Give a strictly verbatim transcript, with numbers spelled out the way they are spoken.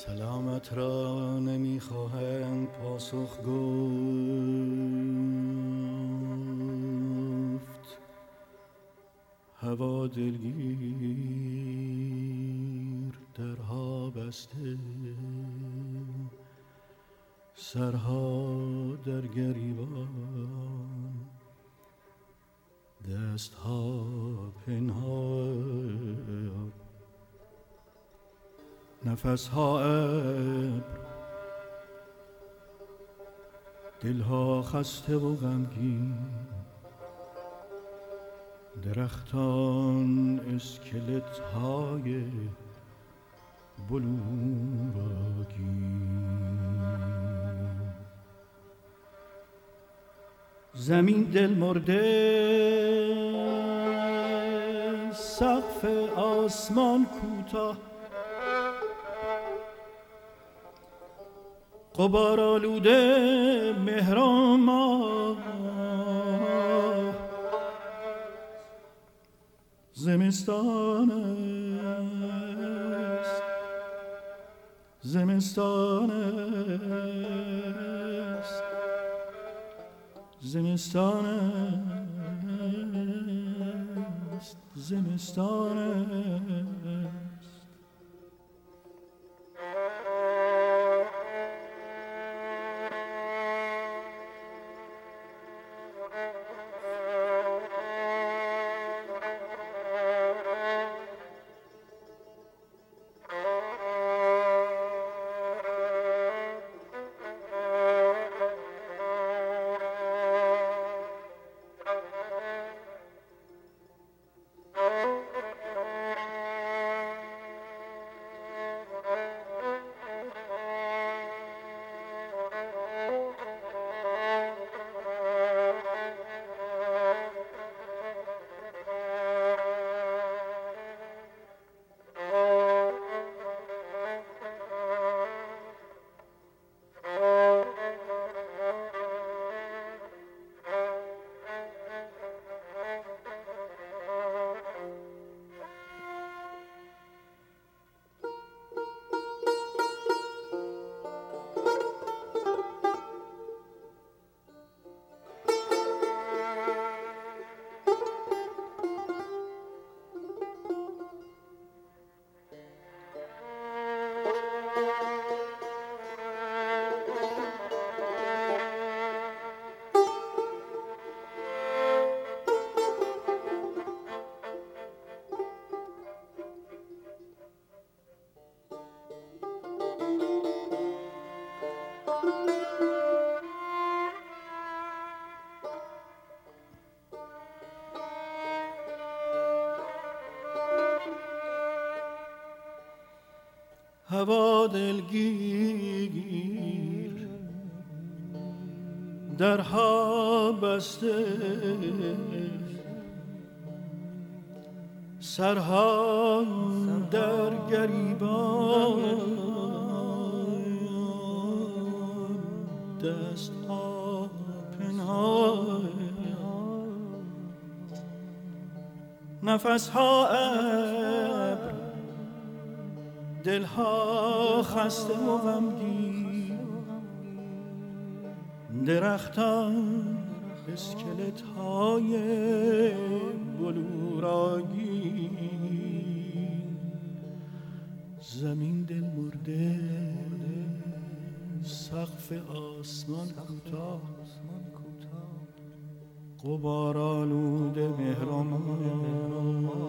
سلامت را نمیخواهند پاسخ گفت، هوا دلگیر درها بسته، سرها در گریبان، دستها پنهان، نفسها ابر، دلها خسته و غمگین، درختان اسکلت های بلورگین، زمین دل مرده، سقف آسمان کوتاه، غبار آلوده مهران ماه، زمستان است، زمستان است، زمستان است، زمستان است. هوا دلگیر درها بسته، سرها در گریبان، دستها پنهان، نفسها ابر، دلها خسته و غمگین، درختان اسکلت های بلورگین، زمین دل مرده، سقف آسمان کوتاه، غبار آلوده مهرمان،